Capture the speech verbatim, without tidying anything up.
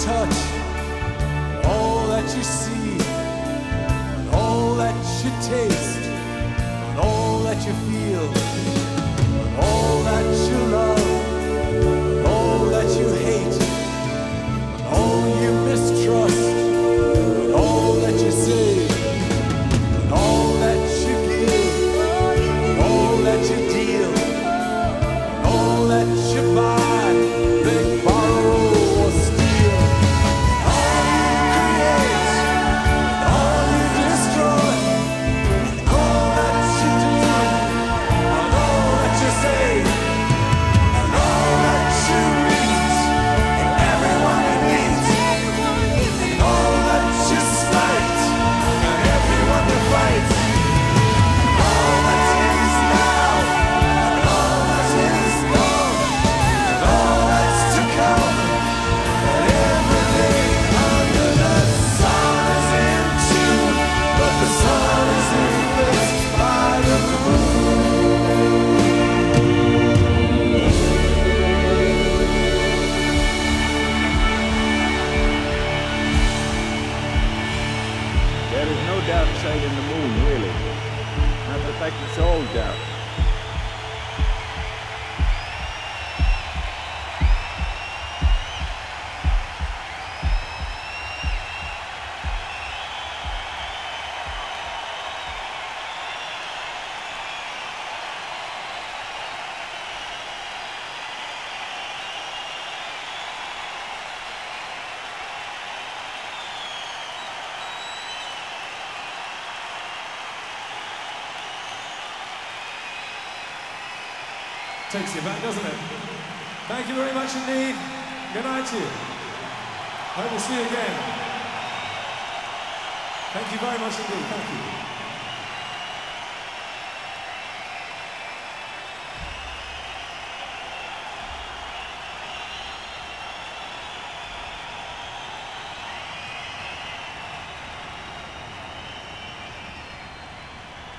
touch, and all that you see, and all that you taste, and all that you feel, and all that you love, and all that you hate, and all you mistrust, and all that you say, and all that you give, and all that you deal, and all that you buy, beg, borrow, or steal. All you create, and all you destroy, and all that you do, and all that you say, and all that you eat, and everyone you meet, and all that you spite, and everyone you fight, and all that is now, and all that is gone, and all that's to come, and everything under the sun is in tune, but the sun is eclipsed by the moon. There is no dark side in the moon, really. Matter of fact, it's all dark. Takes you back, doesn't it? Thank you very much indeed. Good night to you. Hope we'll see you again. Thank you very much indeed. Thank you.